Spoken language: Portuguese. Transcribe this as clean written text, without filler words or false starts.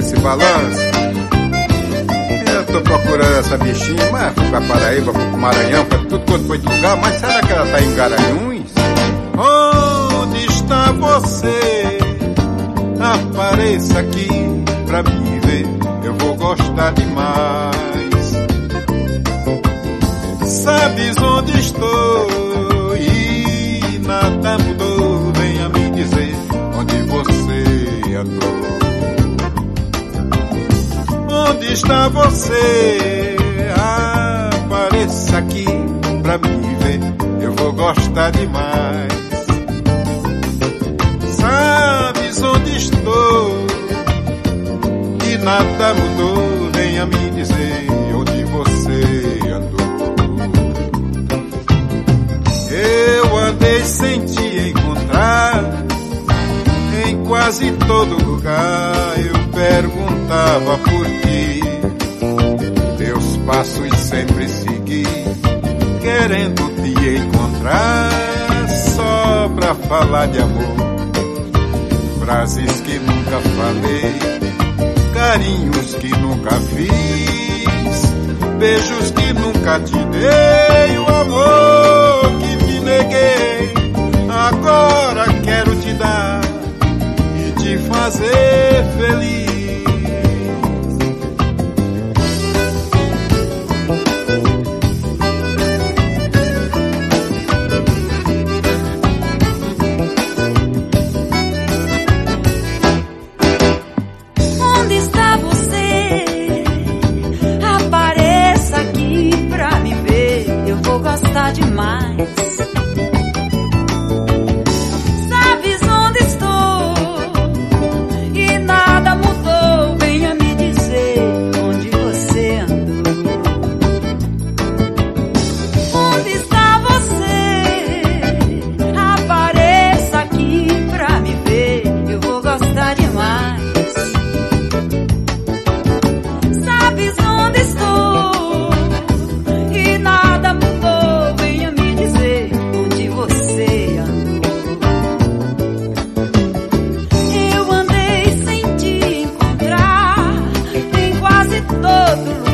esse balanço. Eu tô procurando essa bichinha, mas fui pra Paraíba, fui pro Maranhão, pra tudo quanto foi de lugar, mas será que ela tá em Garanhuns? Onde está você? Apareça aqui pra me ver, eu vou gostar demais. Sabes onde estou e nada mudou, venha me dizer onde você andou. Onde está você? Apareça aqui pra me ver, eu vou gostar demais. Sabes onde estou e nada mudou, venha me dizer onde você andou. Eu andei sem te encontrar em quase todo lugar. Eu perguntava por ti, teus passos sempre segui, querendo te encontrar só pra falar de amor. Frases que nunca falei, carinhos que nunca fiz, beijos que nunca te dei, o amor que te neguei. Agora quero te dar e te fazer feliz. Onde está você? Apareça aqui pra me ver, eu vou gostar demais. Sabes onde estou e nada mudou, venha me dizer onde você andou. Onde está você? Apareça aqui pra me ver, eu vou gostar demais. Sabes onde estou e nada mudou, venha me dizer onde você andou. Eu andei sem te encontrar em quase todo